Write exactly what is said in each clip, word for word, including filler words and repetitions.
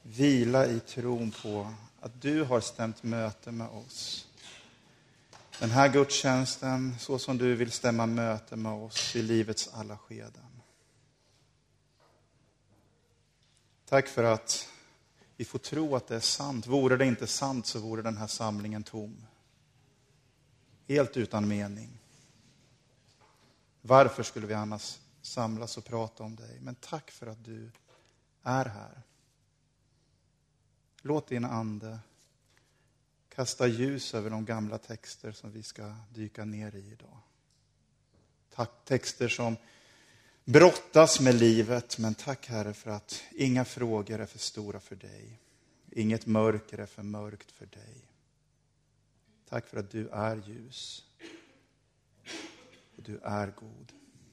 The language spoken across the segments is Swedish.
vila i tron på att du har stämt möte med oss. Den här gudstjänsten, så som du vill stämma möte med oss i livets alla skeden. Tack för att vi får tro att det är sant. Vore det inte sant så vore den här samlingen tom. Helt utan mening. Varför skulle vi annars samlas och prata om dig? Men tack för att du är här. Låt din ande kasta ljus över de gamla texter som vi ska dyka ner i idag. Tack, texter som brottas med livet, men tack Herre för att inga frågor är för stora för dig. Inget mörker är för mörkt för dig. Tack för att du är ljus. Och du är god.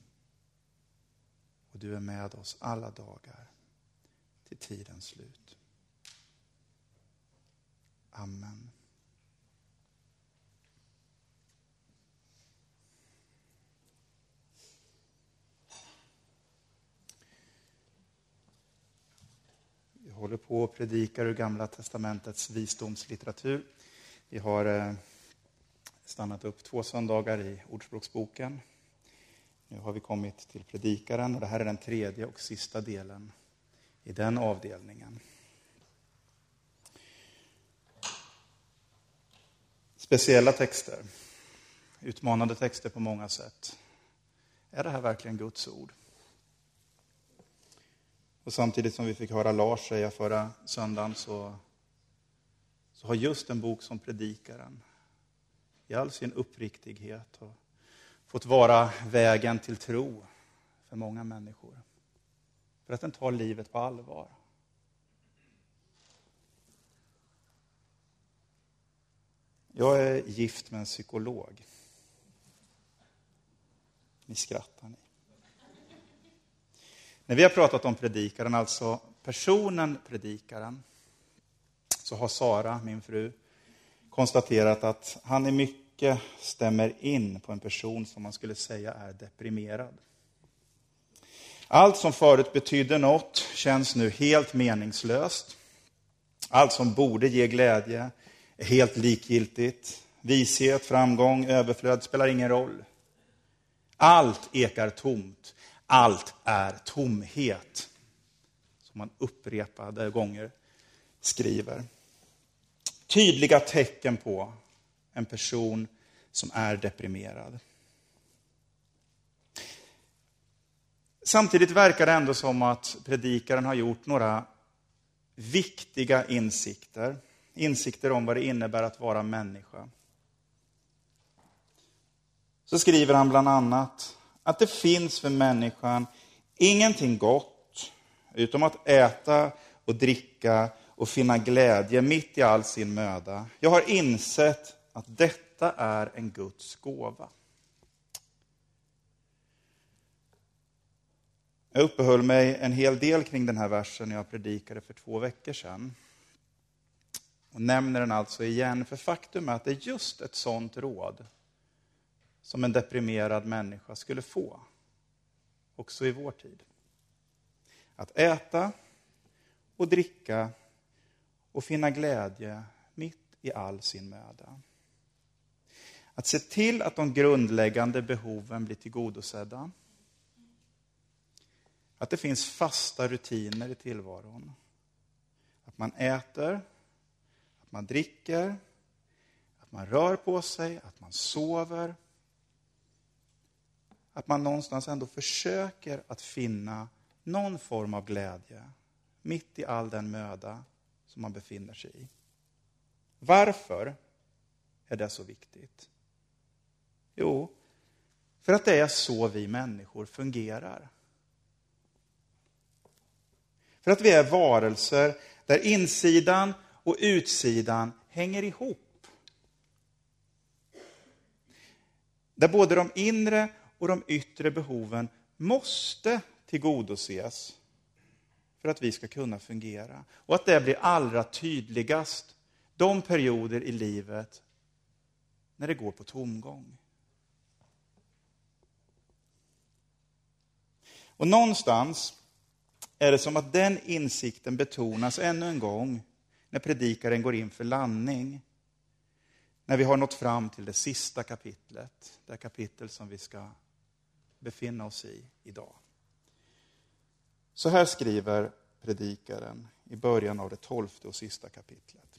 Och du är med oss alla dagar till tidens slut. Amen. Vi håller på och predikar ur Gamla testamentets visdomslitteratur. Vi har eh, stannat upp två söndagar i Ordspråksboken. Nu har vi kommit till predikaren och det här är den tredje och sista delen i den avdelningen. Speciella texter, utmanande texter på många sätt. Är det här verkligen Guds ord? Och samtidigt som vi fick höra Lars säga förra söndagen så, så har just en bok som predikaren i all sin uppriktighet och fått vara vägen till tro för många människor. För att den tar livet på allvar. Jag är gift med en psykolog. Ni skrattar ni. När vi har pratat om predikaren, alltså personen predikaren, så har Sara, min fru, konstaterat att han i mycket stämmer in på en person som man skulle säga är deprimerad. Allt som förut betydde något känns nu helt meningslöst. Allt som borde ge glädje är helt likgiltigt. Vishet, framgång, överflöd spelar ingen roll. Allt ekar tomt. Allt är tomhet. Som man upprepade gånger skriver. Tydliga tecken på en person som är deprimerad. Samtidigt verkar det ändå som att predikaren har gjort några viktiga insikter. Insikter om vad det innebär att vara människa. Så skriver han bland annat att det finns för människan ingenting gott utom att äta och dricka och finna glädje mitt i all sin möda. Jag har insett att detta är en Guds gåva. Jag uppehöll mig en hel del kring den här versen när jag predikade för två veckor sedan. Och nämner den alltså igen, för faktum är att det är just ett sånt råd som en deprimerad människa skulle få. Också i vår tid. Att äta och dricka och finna glädje mitt i all sin möda. Att se till att de grundläggande behoven blir tillgodosedda. Att det finns fasta rutiner i tillvaron. Att man äter, att man dricker, att man rör på sig, att man sover. Att man någonstans ändå försöker att finna någon form av glädje mitt i all den möda som man befinner sig i. Varför är det så viktigt? Jo, för att det är så vi människor fungerar. För att vi är varelser där insidan och utsidan hänger ihop. Där både de inre och de yttre behoven måste tillgodoses för att vi ska kunna fungera. Och att det blir allra tydligast de perioder i livet när det går på tomgång. Och någonstans är det som att den insikten betonas ännu en gång när predikaren går in för landning. När vi har nått fram till det sista kapitlet, det kapitel som vi ska befinna oss i idag. Så här skriver predikaren i början av det tolfte och sista kapitlet.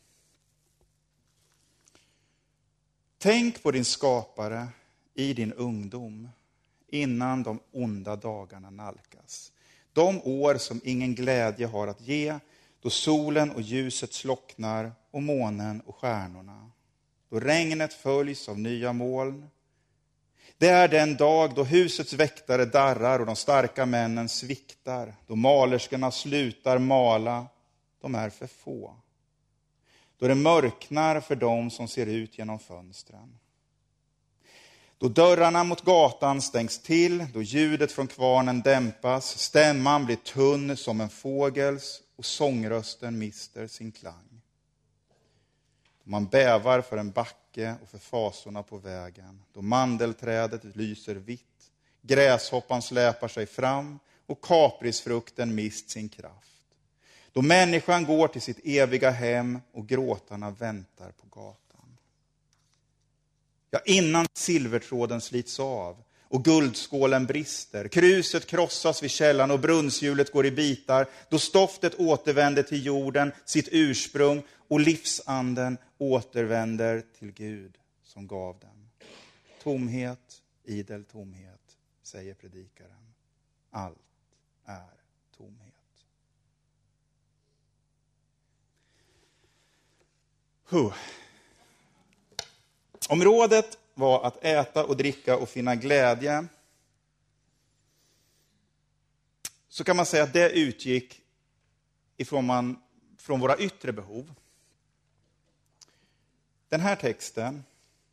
Tänk på din skapare i din ungdom innan de onda dagarna nalkas. De år som ingen glädje har att ge, då solen och ljuset slocknar och månen och stjärnorna. Då regnet följs av nya moln. Det är den dag då husets väktare darrar och de starka männen sviktar. Då malerskorna slutar mala, de är för få. Då det mörknar för dem som ser ut genom fönstren. Då dörrarna mot gatan stängs till, då ljudet från kvarnen dämpas, stämman blir tunn som en fågels och sångrösten mister sin klang. Då man bävar för en backe och för fasorna på vägen, då mandelträdet lyser vitt, gräshoppan släpar sig fram och kaprisfrukten mist sin kraft. Då människan går till sitt eviga hem och gråtarna väntar på gatan. Ja, innan silvertråden slits av och guldskålen brister, kruset krossas vid källan och brunnshjulet går i bitar, då stoftet återvänder till jorden, sitt ursprung, och livsanden återvänder till Gud som gav den. Tomhet, idel tomhet, säger predikaren. Allt är tomhet. Huh. Om rådet var att äta och dricka och finna glädje, så kan man säga att det utgick ifrån man, från våra yttre behov. Den här texten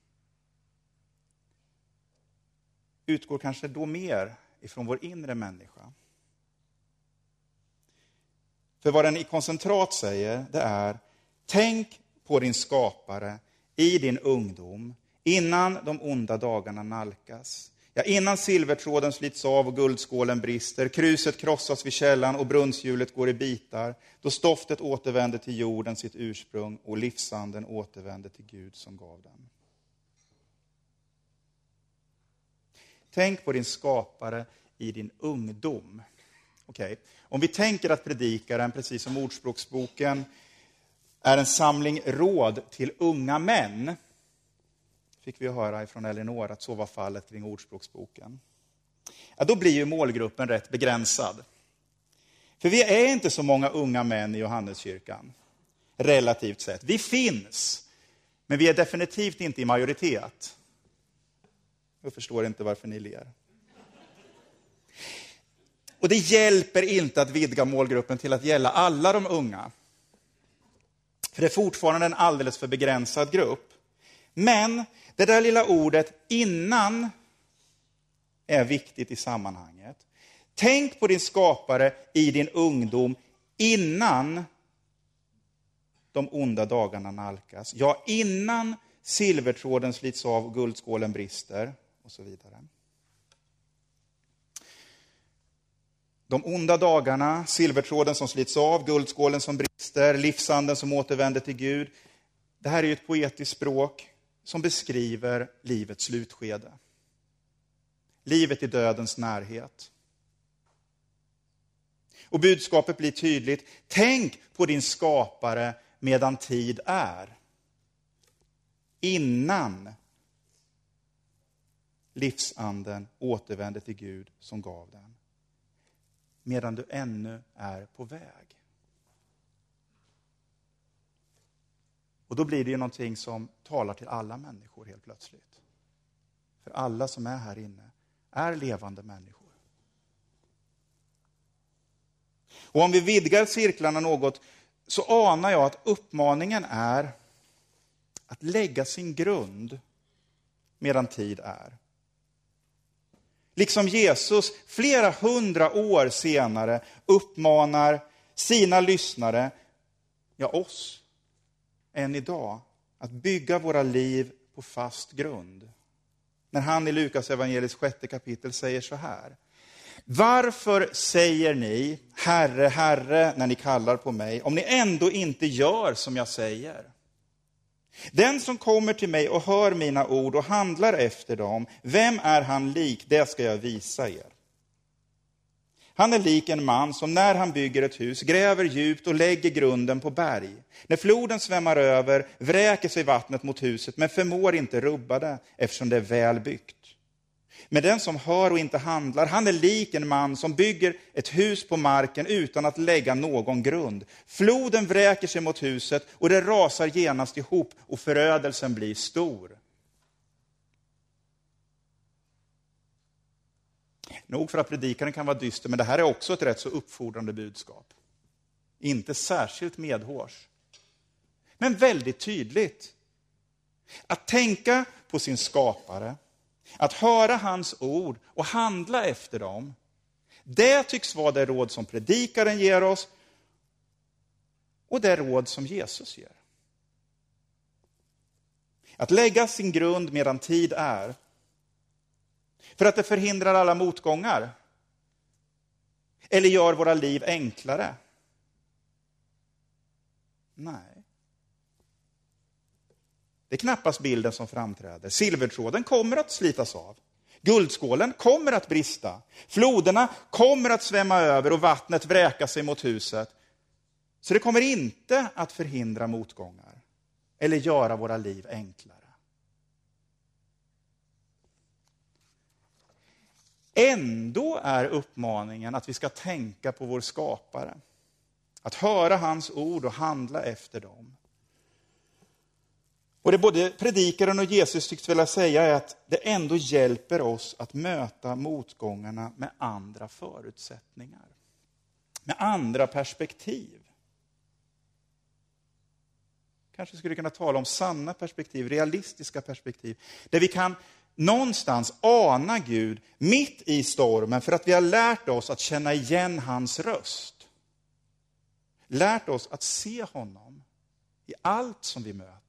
utgår kanske då mer ifrån vår inre människa. För vad den i koncentrat säger, det är: tänk på din skapare i din ungdom, innan de onda dagarna nalkas. Ja, innan silvertråden slits av och guldskålen brister, kruset krossas vid källan och brunnshjulet går i bitar, då stoftet återvänder till jorden, sitt ursprung, och livsanden återvänder till Gud som gav den. Tänk på din skapare i din ungdom. Okej. Om vi tänker att predikaren, precis som Ordspråksboken, är en samling råd till unga män, fick vi höra ifrån Elinor att så var fallet kring Ordspråksboken. Ja, då blir ju målgruppen rätt begränsad. För vi är inte så många unga män i Johanneskyrkan, relativt sett. Vi finns, men vi är definitivt inte i majoritet. Jag förstår inte varför ni ler. Och det hjälper inte att vidga målgruppen till att gälla alla de unga. För det är fortfarande en alldeles för begränsad grupp. Men det där lilla ordet innan är viktigt i sammanhanget. Tänk på din skapare i din ungdom innan de onda dagarna nalkas. Ja, innan silvertråden slits av och guldskålen brister och så vidare. De onda dagarna, silvertråden som slits av, guldskålen som brister, livsanden som återvänder till Gud. Det här är ju ett poetiskt språk som beskriver livets slutskede. Livet i dödens närhet. Och budskapet blir tydligt. Tänk på din skapare medan tid är. Innan livsanden återvänder till Gud som gav den. Medan du ännu är på väg. Och då blir det ju någonting som talar till alla människor helt plötsligt. För alla som är här inne är levande människor. Och om vi vidgar cirklarna något, så anar jag att uppmaningen är att lägga sin grund medan tid är. Liksom Jesus flera hundra år senare uppmanar sina lyssnare, ja oss, än idag, att bygga våra liv på fast grund. När han i Lukas evangeliets sjätte kapitel säger så här: Varför säger ni, Herre, Herre, när ni kallar på mig, om ni ändå inte gör som jag säger? Den som kommer till mig och hör mina ord och handlar efter dem, vem är han lik? Det ska jag visa er. Han är lik en man som när han bygger ett hus gräver djupt och lägger grunden på berg. När floden svämmar över vräker sig vattnet mot huset, men förmår inte rubba det eftersom det är väl byggt. Men den som hör och inte handlar, han är lik en man som bygger ett hus på marken utan att lägga någon grund. Floden vräker sig mot huset och det rasar genast ihop och förödelsen blir stor. Nog för att predikaren kan vara dyster, men det här är också ett rätt så uppfordrande budskap. Inte särskilt medhårs, men väldigt tydligt. Att tänka på sin skapare, att höra hans ord och handla efter dem, det tycks vara det råd som predikaren ger oss och det råd som Jesus ger. Att lägga sin grund medan tid är, för att det förhindrar alla motgångar eller gör våra liv enklare. Nej. Det är knappast bilden som framträder. Silvertråden kommer att slitas av. Guldskålen kommer att brista. Floderna kommer att svämma över och vattnet vräka sig mot huset. Så det kommer inte att förhindra motgångar eller göra våra liv enklare. Ändå är uppmaningen att vi ska tänka på vår skapare. Att höra hans ord och handla efter dem. Och det både predikaren och Jesus tycks vilja säga är att det ändå hjälper oss att möta motgångarna med andra förutsättningar. Med andra perspektiv. Kanske skulle kunna tala om sanna perspektiv, realistiska perspektiv. Där vi kan någonstans ana Gud mitt i stormen för att vi har lärt oss att känna igen hans röst. Lärt oss att se honom i allt som vi möter.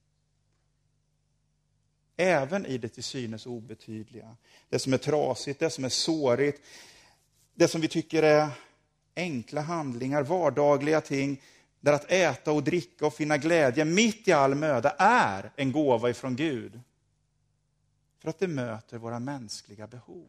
Även i det till synes obetydliga. Det som är trasigt, det som är sårigt. Det som vi tycker är enkla handlingar, vardagliga ting. Där att äta och dricka och finna glädje mitt i all möda är en gåva ifrån Gud. För att det möter våra mänskliga behov.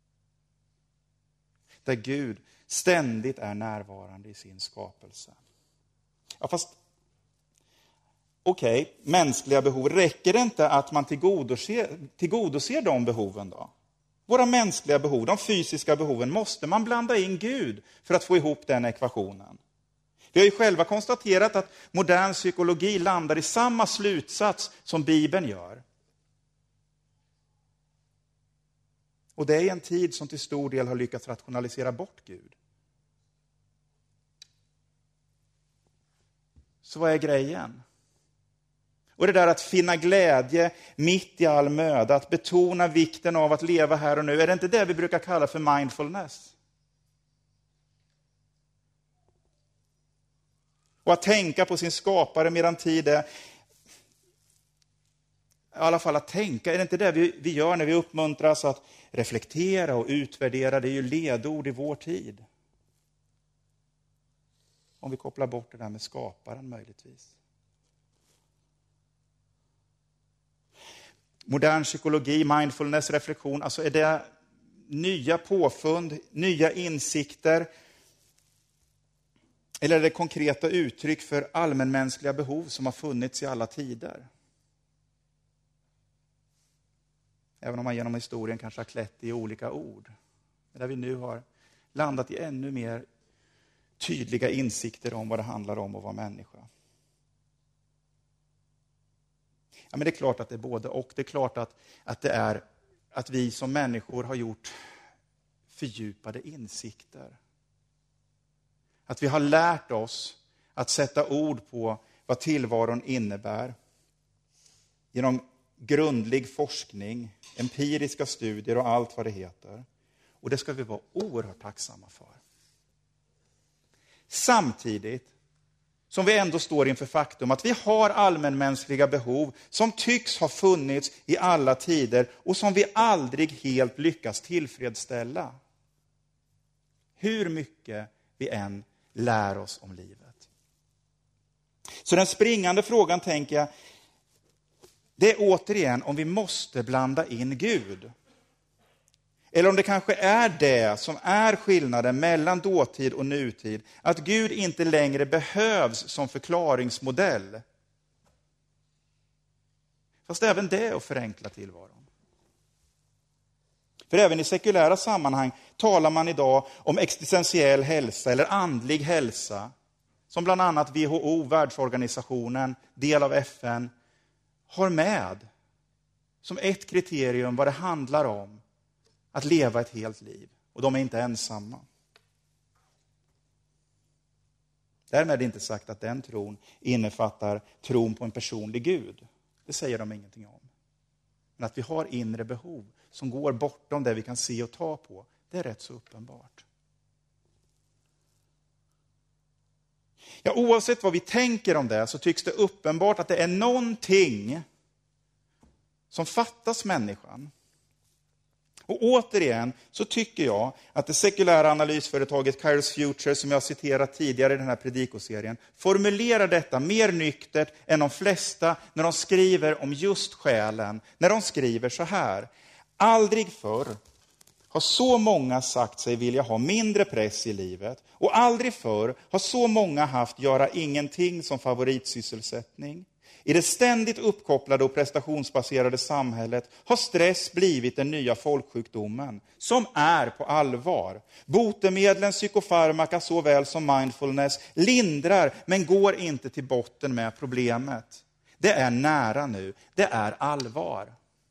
Där Gud ständigt är närvarande i sin skapelse. Ja, fast okej, okay, mänskliga behov. Räcker det inte att man tillgodoser, tillgodoser de behoven då? Våra mänskliga behov, de fysiska behoven, måste man blanda in Gud för att få ihop den ekvationen. Vi har ju själva konstaterat att modern psykologi landar i samma slutsats som Bibeln gör. Och det är en tid som till stor del har lyckats rationalisera bort Gud. Så vad är grejen? Och det där att finna glädje mitt i all möda, att betona vikten av att leva här och nu, är det inte det vi brukar kalla för mindfulness? Och att tänka på sin skapare medan tid är, i alla fall att tänka, är det inte det vi, vi gör när vi uppmuntras att reflektera och utvärdera? Det är ju ledord i vår tid. Om vi kopplar bort det där med skaparen möjligtvis. Modern psykologi, mindfulness, reflektion, alltså är det nya påfund, nya insikter, eller är det konkreta uttryck för allmänmänskliga behov som har funnits i alla tider? Även om man genom historien kanske har klätt i olika ord. Men där vi nu har landat i ännu mer tydliga insikter om vad det handlar om att vara människa. Ja, men det är klart att det är både och. Det är klart att, att det är att vi som människor har gjort fördjupade insikter. Att vi har lärt oss att sätta ord på vad tillvaron innebär. Genom grundlig forskning, empiriska studier och allt vad det heter. Och det ska vi vara oerhört tacksamma för. Samtidigt som vi ändå står inför faktum att vi har allmänmänskliga behov som tycks ha funnits i alla tider och som vi aldrig helt lyckas tillfredsställa. Hur mycket vi än lär oss om livet. Så den springande frågan, tänker jag, det är återigen om vi måste blanda in Gud. Eller om det kanske är det som är skillnaden mellan dåtid och nutid. Att Gud inte längre behövs som förklaringsmodell. Fast även det är att förenkla tillvaron. För även i sekulära sammanhang talar man idag om existentiell hälsa eller andlig hälsa. Som bland annat W H O, världsorganisationen, del av F N, har med som ett kriterium vad det handlar om att leva ett helt liv. Och de är inte ensamma. Därmed är det inte sagt att den tron innefattar tron på en personlig Gud. Det säger de ingenting om. Men att vi har inre behov som går bortom det vi kan se och ta på, det är rätt så uppenbart. Ja, oavsett vad vi tänker om det så tycks det uppenbart att det är någonting som fattas människan. Och återigen så tycker jag att det sekulära analysföretaget Kairos Future, som jag citerat tidigare i den här predikoserien, formulerar detta mer nyktert än de flesta när de skriver om just själen. När de skriver så här: aldrig förr har så många sagt sig vilja ha mindre press i livet, och aldrig förr har så många haft göra ingenting som favoritsysselsättning. I det ständigt uppkopplade och prestationsbaserade samhället har stress blivit den nya folksjukdomen som är på allvar. Botemedlen, psykofarmaka såväl som mindfulness lindrar men går inte till botten med problemet. Det är nära nu, det är allvar.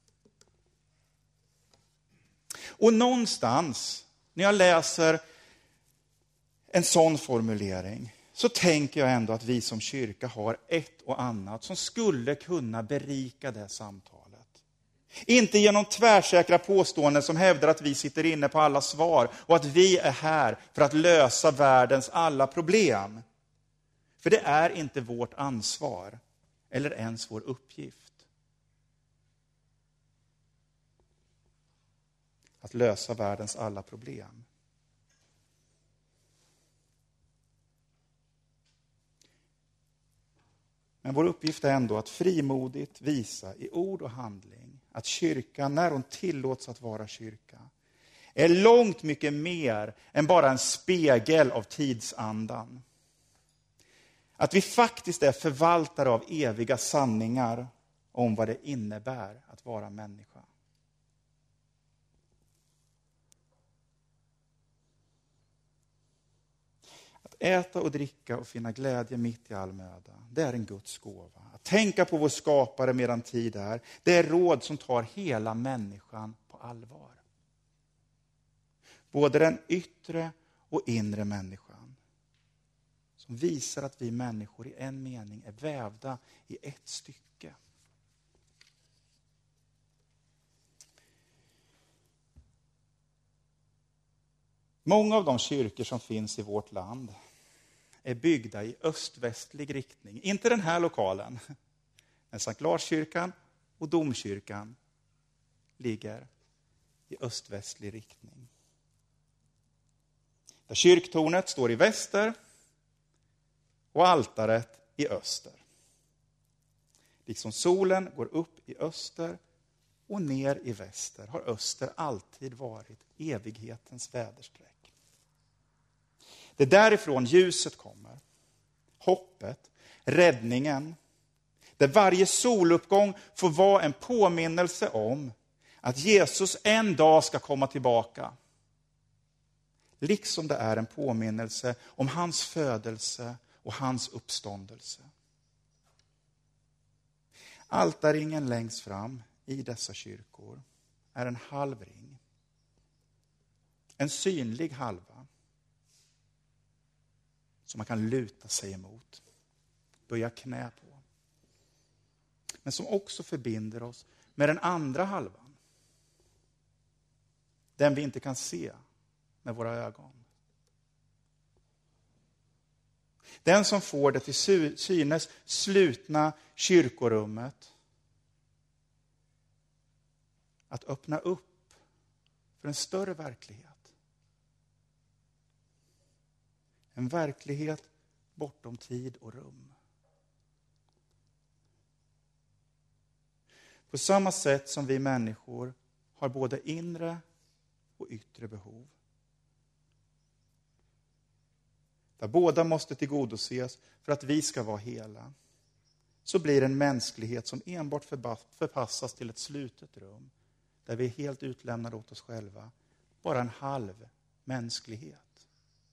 Och någonstans när jag läser en sån formulering så tänker jag ändå att vi som kyrka har ett och annat som skulle kunna berika det samtalet. Inte genom tvärsäkra påståenden som hävdar att vi sitter inne på alla svar och att vi är här för att lösa världens alla problem. För det är inte vårt ansvar eller ens vår uppgift att lösa världens alla problem. Men vår uppgift är ändå att frimodigt visa i ord och handling att kyrkan, när hon tillåts att vara kyrka, är långt mycket mer än bara en spegel av tidsandan. Att vi faktiskt är förvaltare av eviga sanningar om vad det innebär att vara människa. Äta och dricka och finna glädje mitt i all möda, det är en Guds gåva. Att tänka på vår skapare medan tid är, det är råd som tar hela människan på allvar. Både den yttre och inre människan. Som visar att vi människor i en mening är vävda i ett stycke. Många av de kyrkor som finns i vårt land är byggda i öst-västlig riktning. Inte den här lokalen. Men Sankt Lars-kyrkan och domkyrkan ligger i öst-västlig riktning. Där kyrktornet står i väster och altaret i öster. Liksom solen går upp i öster och ner i väster har öster alltid varit evighetens väderstreck. Det är därifrån ljuset kommer. Hoppet, räddningen. Där varje soluppgång får vara en påminnelse om att Jesus en dag ska komma tillbaka. Liksom det är en påminnelse om hans födelse och hans uppståndelse. Altarringen längst fram i dessa kyrkor är en halv ring. En synlig halva. Som man kan luta sig emot. Böja knä på. Men som också förbinder oss med den andra halvan. Den vi inte kan se med våra ögon. Den som får det till synes slutna kyrkorummet att öppna upp för en större verklighet. En verklighet bortom tid och rum. På samma sätt som vi människor har både inre och yttre behov. Där båda måste tillgodoses för att vi ska vara hela. Så blir en mänsklighet som enbart förpassas till ett slutet rum. Där vi är helt utlämnade åt oss själva. Bara en halv mänsklighet.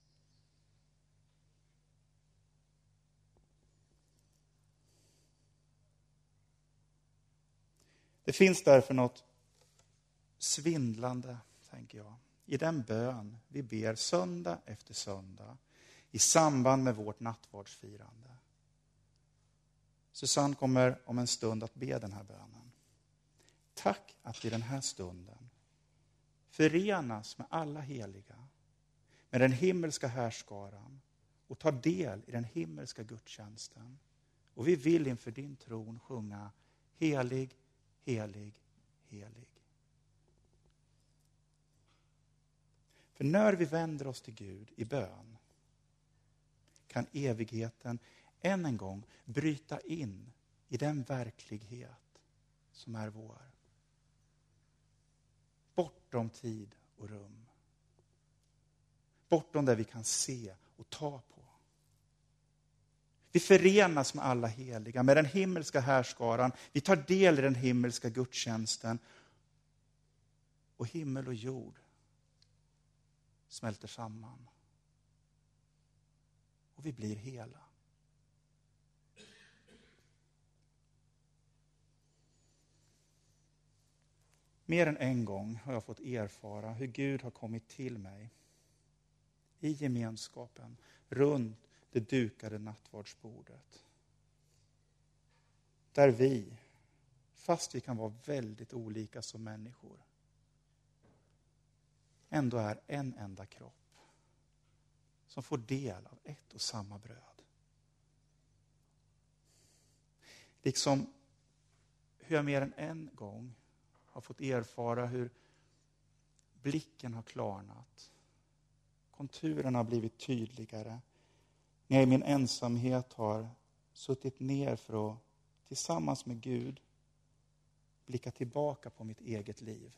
Det finns därför något svindlande, tänker jag, i den bön vi ber söndag efter söndag i samband med vårt nattvardsfirande. Susanne kommer om en stund att be den här bönen. Tack att i den här stunden förenas med alla heliga, med den himmelska härskaran och tar del i den himmelska gudstjänsten. Och vi vill inför din tron sjunga helig, helig, helig. För när vi vänder oss till Gud i bön kan evigheten än en gång bryta in i den verklighet som är vår. Bortom tid och rum. Bortom där vi kan se och ta på. Vi förenas med alla heliga, med den himmelska härskaran. Vi tar del i den himmelska gudstjänsten. Och himmel och jord smälter samman. Och vi blir hela. Mer än en gång har jag fått erfara hur Gud har kommit till mig i gemenskapen runt det dukade nattvardsbordet. Där vi, fast vi kan vara väldigt olika som människor, ändå är en enda kropp som får del av ett och samma bröd. Liksom hur jag mer än en gång har fått erfara hur blicken har klarnat. Konturerna har blivit tydligare. När jag i min ensamhet har suttit ner för att tillsammans med Gud blicka tillbaka på mitt eget liv.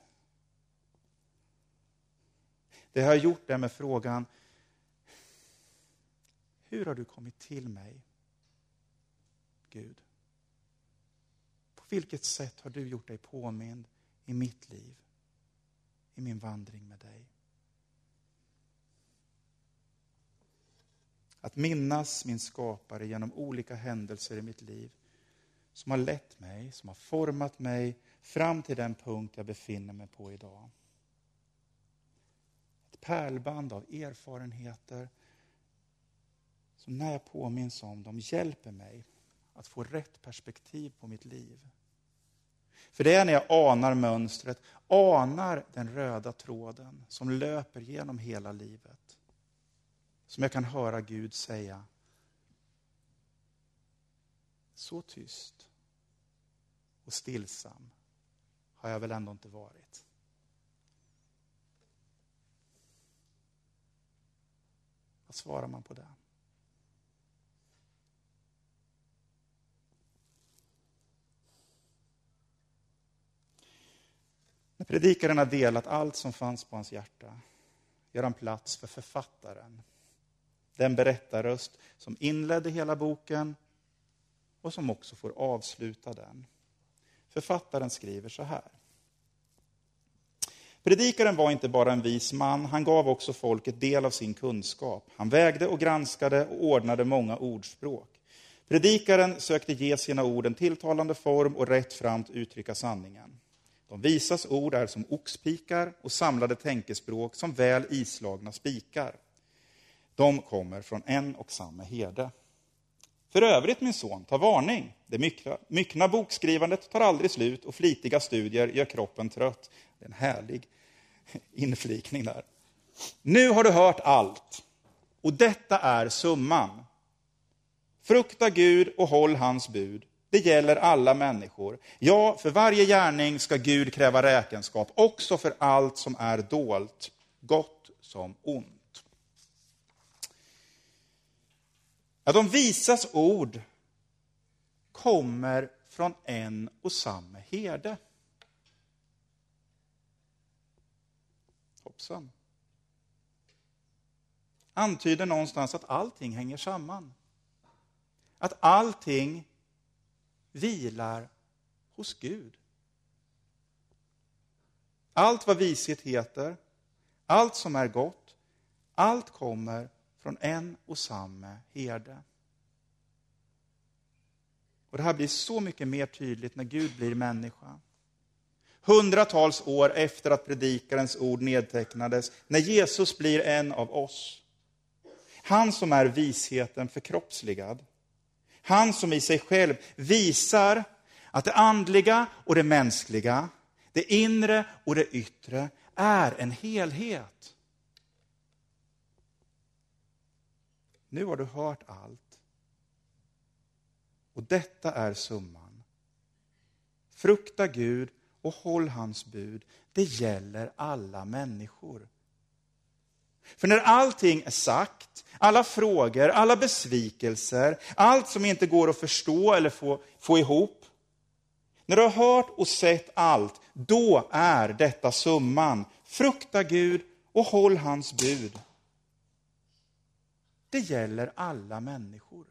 Det har jag gjort det med frågan: hur har du kommit till mig, Gud? På vilket sätt har du gjort dig påmind i mitt liv, i min vandring med dig? Att minnas min skapare genom olika händelser i mitt liv som har lett mig, som har format mig fram till den punkt jag befinner mig på idag. Ett pärlband av erfarenheter som när jag påminns om dem hjälper mig att få rätt perspektiv på mitt liv. För det är när jag anar mönstret, anar den röda tråden som löper genom hela livet, som jag kan höra Gud säga: så tyst och stillsam har jag väl ändå inte varit. Vad svarar man på det? När predikaren har delat allt som fanns på hans hjärta gör han plats för författaren. Den berättarröst som inledde hela boken och som också får avsluta den. Författaren skriver så här: predikaren var inte bara en vis man, han gav också folket del av sin kunskap. Han vägde och granskade och ordnade många ordspråk. Predikaren sökte ge sina ord en tilltalande form och rätt framt uttrycka sanningen. De visas ord är som oxpikar och samlade tänkespråk som väl islagna spikar. De kommer från en och samma herde. För övrigt, min son, ta varning. Det myckna, myckna bokskrivandet tar aldrig slut och flitiga studier gör kroppen trött. Det är en härlig inflikning där. Nu har du hört allt. Och detta är summan. Frukta Gud och håll hans bud. Det gäller alla människor. Ja, för varje gärning ska Gud kräva räkenskap. Också för allt som är dolt. Gott som ont. Ja, de visas ord kommer från en och samma herde. Hoppsan. Antyder någonstans att allting hänger samman. Att allting vilar hos Gud. Allt vad vishet heter, allt som är gott, allt kommer från en och samma herde. Och det här blir så mycket mer tydligt när Gud blir människa. Hundratals år efter att predikarens ord nedtecknades, när Jesus blir en av oss. Han som är visheten förkroppsligad. Han som i sig själv visar att det andliga och det mänskliga, det inre och det yttre är en helhet. Nu har du hört allt. Och detta är summan. Frukta Gud och håll hans bud. Det gäller alla människor. För när allting är sagt, alla frågor, alla besvikelser, allt som inte går att förstå eller få, få ihop. När du har hört och sett allt, då är detta summan. Frukta Gud och håll hans bud. Det gäller alla människor.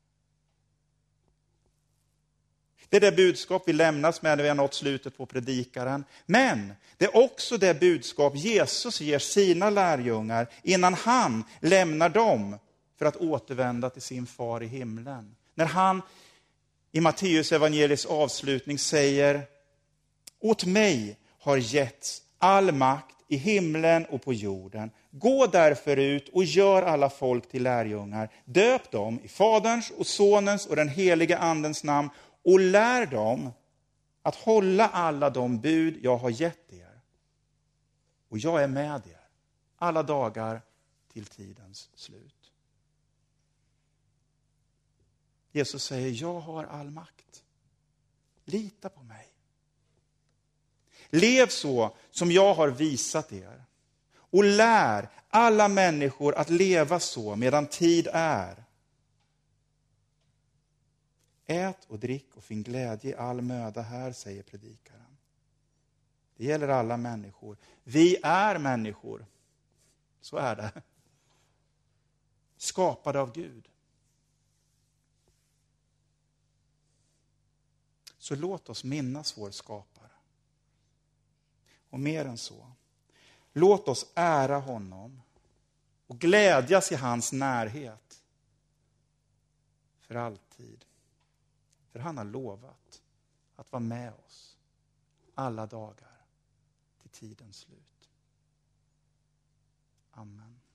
Det är det budskap vi lämnas med när vi har nått slutet på predikaren. Men det är också det budskap Jesus ger sina lärjungar innan han lämnar dem för att återvända till sin far i himlen. När han i Matteus evangeliets avslutning säger: åt mig har getts all makt i himlen och på jorden. Gå därför ut och gör alla folk till lärjungar. Döp dem i Faderns och Sonens och den heliga Andens namn. Och lär dem att hålla alla de bud jag har gett er. Och jag är med er alla dagar till tidens slut. Jesus säger: jag har all makt. Lita på mig. Lev så som jag har visat er. Och lär alla människor att leva så medan tid är. Ät och drick och finn glädje i all möda här, säger predikaren. Det gäller alla människor. Vi är människor. Så är det. Skapade av Gud. Så låt oss minnas vår skapare. Och mer än så. Låt oss ära honom och glädjas i hans närhet. För alltid. För han har lovat att vara med oss alla dagar till tidens slut. Amen.